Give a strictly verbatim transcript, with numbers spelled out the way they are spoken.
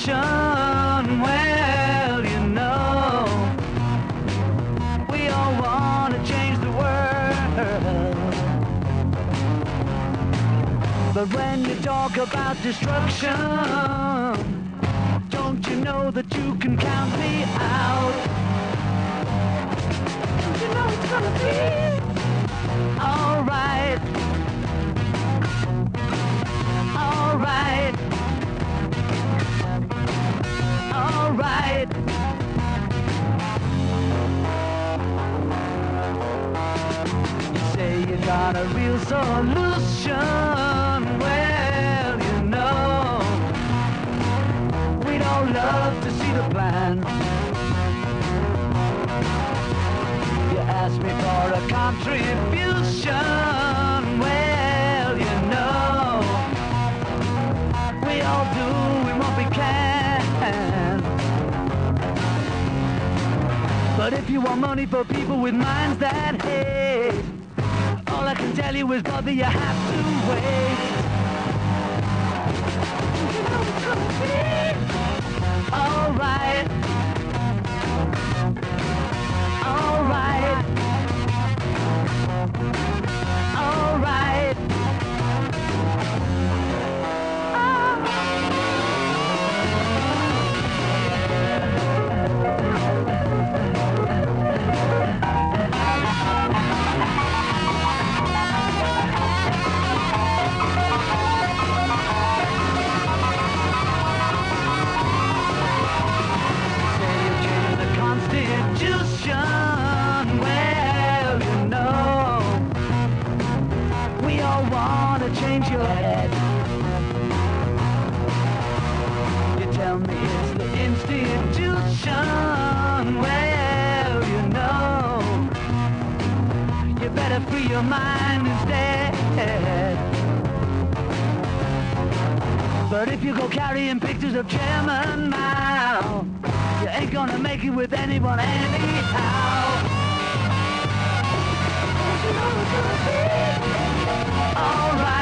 solution. Well, you know, we all want to change the world. But when you talk about destruction, don't you know that you can count me out? Don't you know it's gonna be alright? Alright. Alright. You say you got a real solution. Well, you know, we'd all love to see the plan. You asked me for a contribution. Well, you know, we all do what we can. But if you want money for people with minds that hate, all I can tell you is, brother, you have to wait. You know it's gonna be alright. Alright. Alright. Change your head. You tell me it's the institution. Well, you know, you better free your mind instead. But if you go carrying pictures of Chairman Mao, you ain't gonna make it with anyone anyhow. You know it's gonna be alright.